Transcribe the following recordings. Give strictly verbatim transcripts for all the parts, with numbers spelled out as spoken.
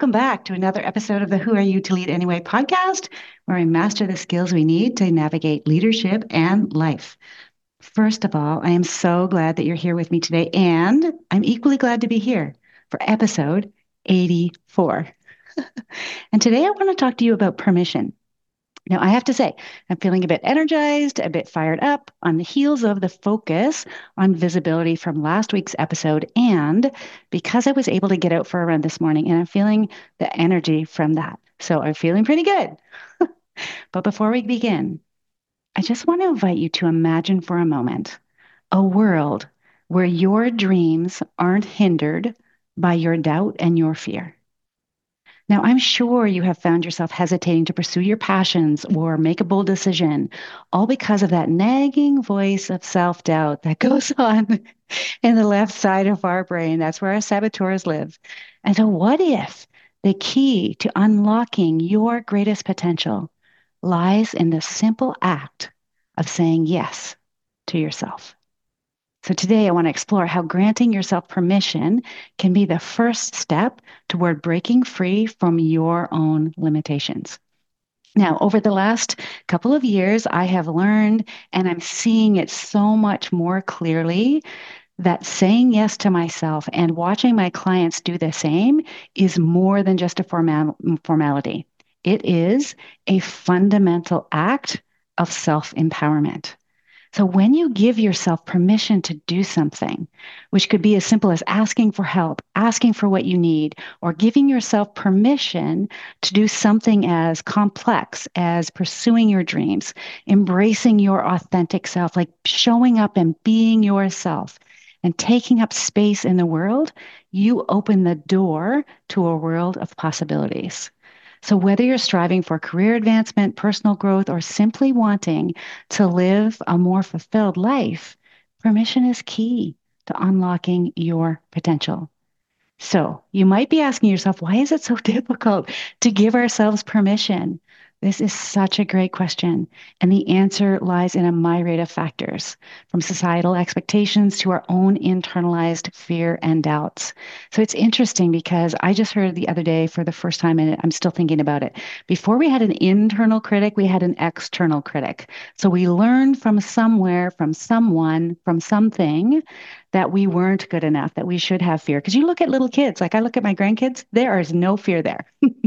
welcome back to another episode of the Who Are You to Lead Anyway podcast, where I master the skills we need to navigate leadership and life. First of all, I am so glad that you're here with me today, and I'm equally glad to be here for episode eighty-four. And today I want to talk to you about permission. Now, I have to say, I'm feeling a bit energized, a bit fired up on the heels of the focus on visibility from last week's episode. And because I was able to get out for a run this morning, and I'm feeling the energy from that. So I'm feeling pretty good. But before we begin, I just want to invite you to imagine for a moment a world where your dreams aren't hindered by your doubt and your fear. Now, I'm sure you have found yourself hesitating to pursue your passions or make a bold decision, all because of that nagging voice of self doubt that goes on in the left side of our brain. That's where our saboteurs live. And so, what if the key to unlocking your greatest potential lies in the simple act of saying yes to yourself? So today I want to explore how granting yourself permission can be the first step toward breaking free from your own limitations. Now, over the last couple of years, I have learned, and I'm seeing it so much more clearly, that saying yes to myself and watching my clients do the same is more than just a formal, formality. It is a fundamental act of self-empowerment. So when you give yourself permission to do something, which could be as simple as asking for help, asking for what you need, or giving yourself permission to do something as complex as pursuing your dreams, embracing your authentic self, like showing up and being yourself and taking up space in the world, you open the door to a world of possibilities. So whether you're striving for career advancement, personal growth, or simply wanting to live a more fulfilled life, permission is key to unlocking your potential. So you might be asking yourself, why is it so difficult to give ourselves permission? This is such a great question. And the answer lies in a myriad of factors, from societal expectations to our own internalized fear and doubts. So it's interesting because I just heard the other day for the first time, and I'm still thinking about it. Before we had an internal critic, we had an external critic. So we learned from somewhere, from someone, from something that we weren't good enough, that we should have fear. Because you look at little kids, like I look at my grandkids, there is no fear there.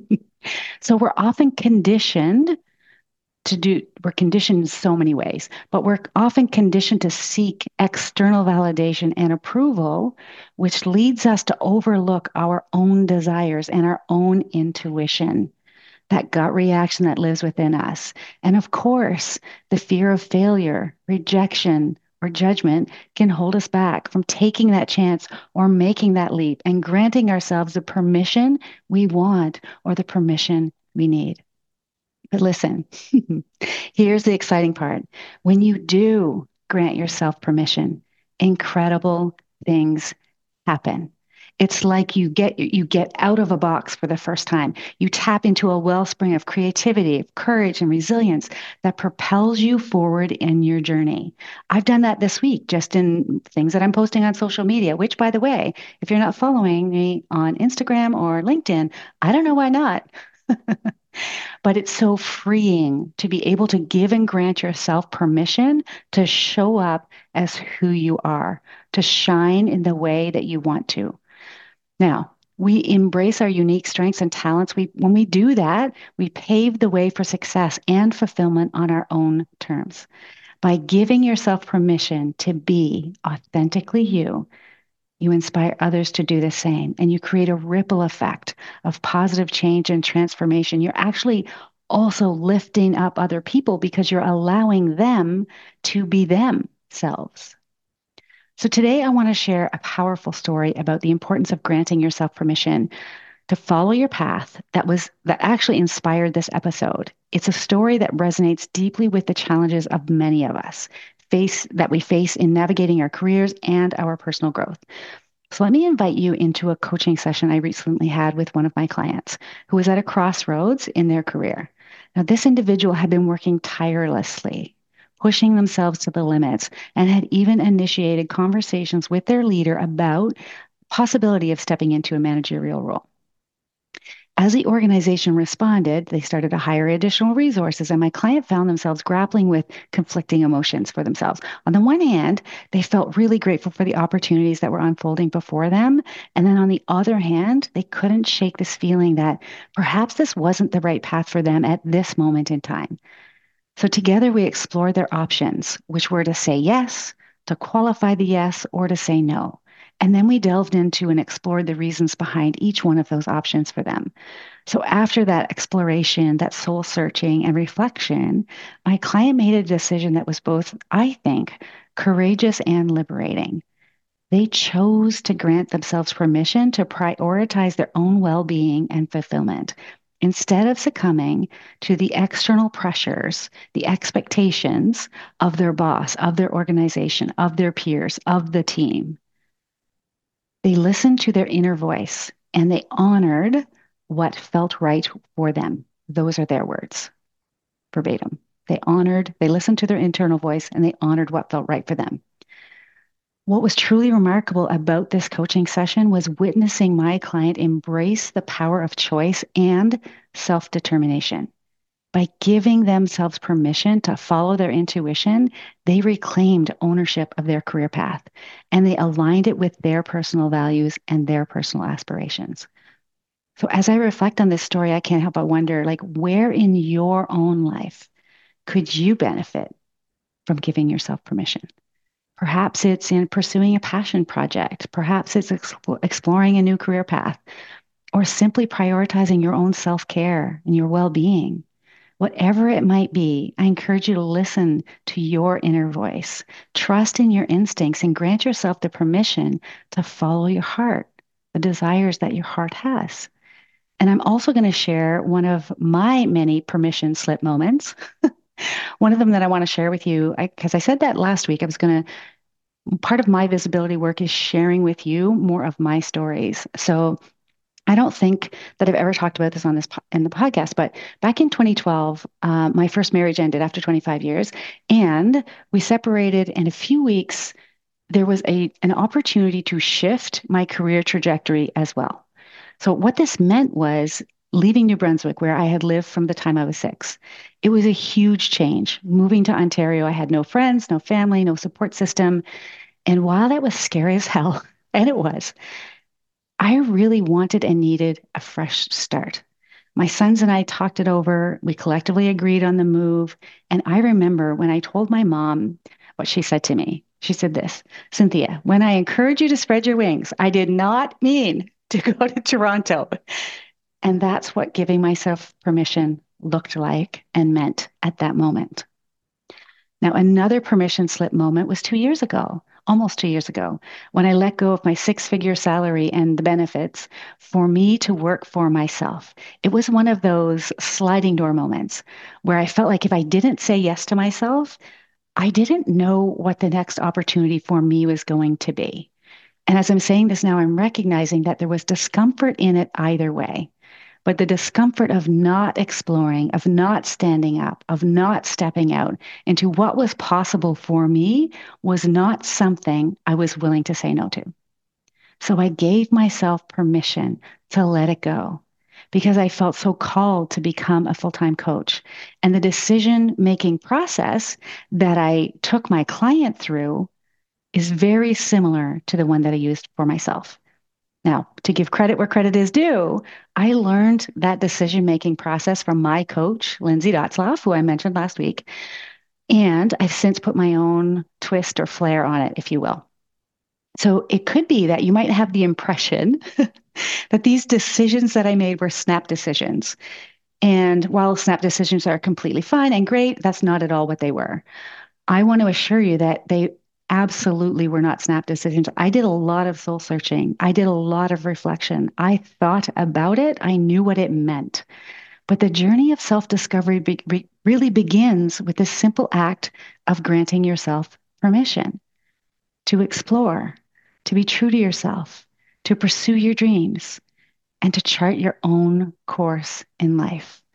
So we're often conditioned to do, we're conditioned in so many ways, but we're often conditioned to seek external validation and approval, which leads us to overlook our own desires and our own intuition, that gut reaction that lives within us. And of course, the fear of failure, rejection, or judgment can hold us back from taking that chance or making that leap and granting ourselves the permission we want or the permission we need. But listen, here's the exciting part. When you do grant yourself permission, incredible things happen. It's like you get you get out of a box for the first time. You tap into a wellspring of creativity, of courage, and resilience that propels you forward in your journey. I've done that this week just in things that I'm posting on social media, which, by the way, if you're not following me on Instagram or LinkedIn, I don't know why not. But it's so freeing to be able to give and grant yourself permission to show up as who you are, to shine in the way that you want to. Now, we embrace our unique strengths and talents. We, when we do that, we pave the way for success and fulfillment on our own terms. By giving yourself permission to be authentically you, you inspire others to do the same, and you create a ripple effect of positive change and transformation. You're actually also lifting up other people because you're allowing them to be themselves. So today I want to share a powerful story about the importance of granting yourself permission to follow your path that was that actually inspired this episode. It's a story that resonates deeply with the challenges of many of us face that we face in navigating our careers and our personal growth. So let me invite you into a coaching session I recently had with one of my clients who was at a crossroads in their career. Now, this individual had been working tirelessly, pushing themselves to the limits, and had even initiated conversations with their leader about possibility of stepping into a managerial role. As the organization responded, they started to hire additional resources, and my client found themselves grappling with conflicting emotions for themselves. On the one hand, they felt really grateful for the opportunities that were unfolding before them. And then on the other hand, they couldn't shake this feeling that perhaps this wasn't the right path for them at this moment in time. So together we explored their options, which were to say yes, to qualify the yes, or to say no. And then we delved into and explored the reasons behind each one of those options for them. So after that exploration, that soul searching and reflection, my client made a decision that was both, I think, courageous and liberating. They chose to grant themselves permission to prioritize their own well being and fulfillment instead of succumbing to the external pressures, the expectations of their boss, of their organization, of their peers, of the team. They listened to their inner voice and they honored what felt right for them. Those are their words, verbatim. They honored, they listened to their internal voice and they honored what felt right for them. What was truly remarkable about this coaching session was witnessing my client embrace the power of choice and self determination. By giving themselves permission to follow their intuition, they reclaimed ownership of their career path and they aligned it with their personal values and their personal aspirations. So as I reflect on this story, I can't help but wonder, like, where in your own life could you benefit from giving yourself permission? Perhaps it's in pursuing a passion project. Perhaps it's expo- exploring a new career path or simply prioritizing your own self-care and your well-being. Whatever it might be, I encourage you to listen to your inner voice, trust in your instincts, and grant yourself the permission to follow your heart, the desires that your heart has. And I'm also going to share one of my many permission slip moments. One of them that I want to share with you, because I, I said that last week, I was going to part of my visibility work is sharing with you more of my stories. So I don't think that I've ever talked about this on this po- in the podcast, but back in twenty twelve, uh, my first marriage ended after twenty-five years, and we separated. In a few weeks, there was a an opportunity to shift my career trajectory as well. So what this meant was leaving New Brunswick, where I had lived from the time I was six. It was a huge change. Moving to Ontario, I had no friends, no family, no support system. And while that was scary as hell, and it was, I really wanted and needed a fresh start. My sons and I talked it over. We collectively agreed on the move. And I remember when I told my mom what she said to me. She said this, Cynthia, when I encourage you to spread your wings, I did not mean to go to Toronto. And that's what giving myself permission looked like and meant at that moment. Now, another permission slip moment was two years ago, almost two years ago, when I let go of my six figure salary and the benefits for me to work for myself. It was one of those sliding door moments where I felt like if I didn't say yes to myself, I didn't know what the next opportunity for me was going to be. And as I'm saying this now, I'm recognizing that there was discomfort in it either way. But the discomfort of not exploring, of not standing up, of not stepping out into what was possible for me was not something I was willing to say no to. So I gave myself permission to let it go because I felt so called to become a full-time coach. And the decision-making process that I took my client through is very similar to the one that I used for myself. Now, to give credit where credit is due, I learned that decision-making process from my coach, Lindsay Dotzlaff, who I mentioned last week. And I've since put my own twist or flair on it, if you will. So it could be that you might have the impression that these decisions that I made were snap decisions. And while snap decisions are completely fine and great, that's not at all what they were. I want to assure you that they absolutely were not snap decisions. I did a lot of soul searching. I did a lot of reflection. I thought about it. I knew what it meant. But the journey of self-discovery be- be- really begins with this simple act of granting yourself permission to explore, to be true to yourself, to pursue your dreams, and to chart your own course in life.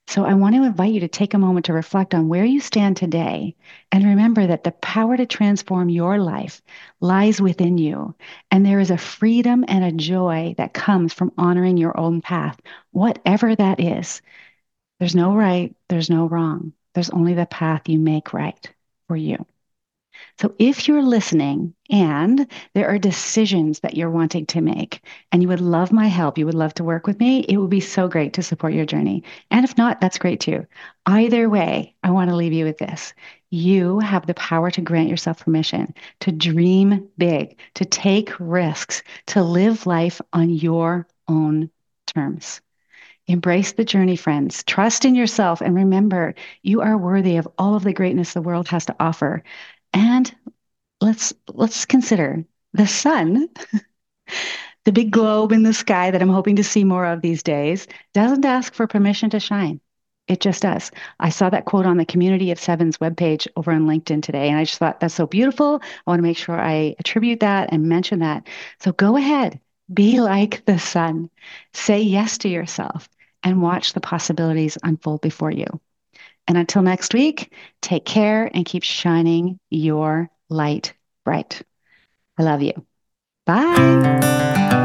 So I want to invite you to take a moment to reflect on where you stand today and remember that the power to transform your life lies within you. And there is a freedom and a joy that comes from honoring your own path, whatever that is. There's no right, there's no wrong. There's only the path you make right for you. So if you're listening and there are decisions that you're wanting to make and you would love my help, you would love to work with me, it would be so great to support your journey. And if not, that's great too. Either way, I want to leave you with this. You have the power to grant yourself permission to dream big, to take risks, to live life on your own terms. Embrace the journey, friends. Trust in yourself and remember you are worthy of all of the greatness the world has to offer. And let's let's consider the sun, the big globe in the sky that I'm hoping to see more of these days, doesn't ask for permission to shine. It just does. I saw that quote on the Community of Seven's webpage over on LinkedIn today, and I just thought that's so beautiful. I want to make sure I attribute that and mention that. So go ahead, be like the sun. Say yes to yourself and watch the possibilities unfold before you. And until next week, take care and keep shining your light bright. I love you. Bye.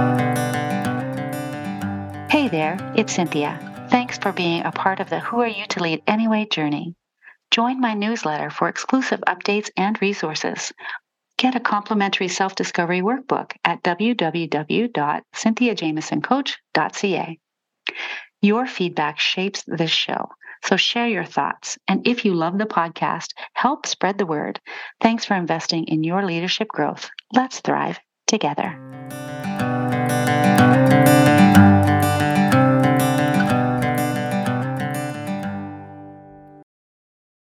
Hey there, it's Cynthia. Thanks for being a part of the Who Are You to Lead Anyway journey. Join my newsletter for exclusive updates and resources. Get a complimentary self-discovery workbook at w w w dot cynthia jameson coach dot c a. Your feedback shapes this show, so share your thoughts. And if you love the podcast, help spread the word. Thanks for investing in your leadership growth. Let's thrive together.